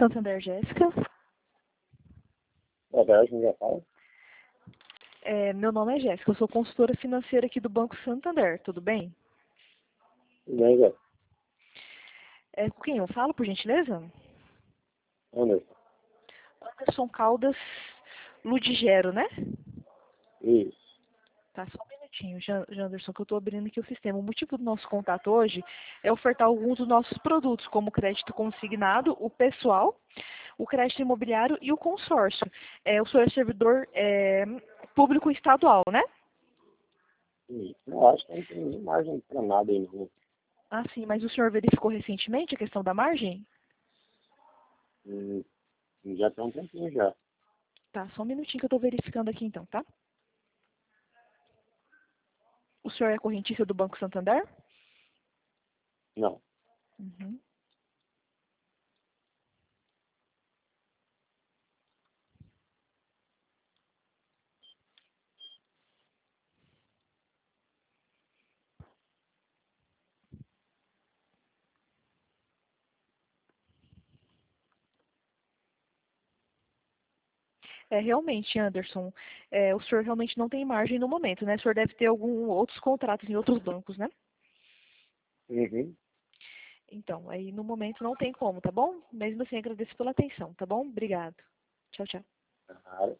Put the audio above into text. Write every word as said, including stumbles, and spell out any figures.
Santander, Jéssica. Boa tarde, já fala. É, meu nome é Jéssica, eu sou consultora financeira aqui do Banco Santander, tudo bem? Tudo bem, Zé? É, com quem eu falo, por gentileza? Anderson. Anderson Caldas Ludigero, né? Isso. Tá, só um minutinho, Jan- Janderson, que eu estou abrindo aqui o sistema. O motivo do nosso contato hoje é ofertar alguns dos nossos produtos, como o crédito consignado, o pessoal, o crédito imobiliário e o consórcio. É, o senhor é servidor é, público estadual, né? Isso. Eu acho que não tem nem margem para nada aí, não. Ah, sim, mas o senhor verificou recentemente a questão da margem? Hum, já tem um tempinho já. Tá, só um minutinho que eu estou verificando aqui então, tá? O senhor é correntista do Banco Santander? Não. Uhum. É, realmente, Anderson, é, o senhor realmente não tem margem no momento, né? O senhor deve ter algum outros contratos em outros bancos, né? Uhum. Então, aí no momento não tem como, tá bom? Mesmo assim, agradeço pela atenção, tá bom? Obrigado. Tchau, tchau. Claro.